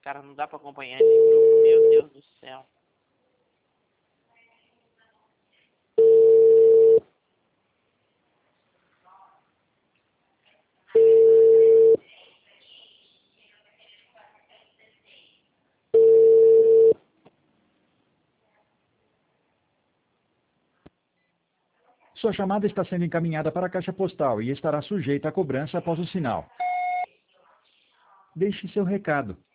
cara, não dá pra acompanhar esse grupo, meu Deus do céu. Sua chamada está sendo encaminhada para a caixa postal e estará sujeita a cobrança após o sinal. Deixe seu recado.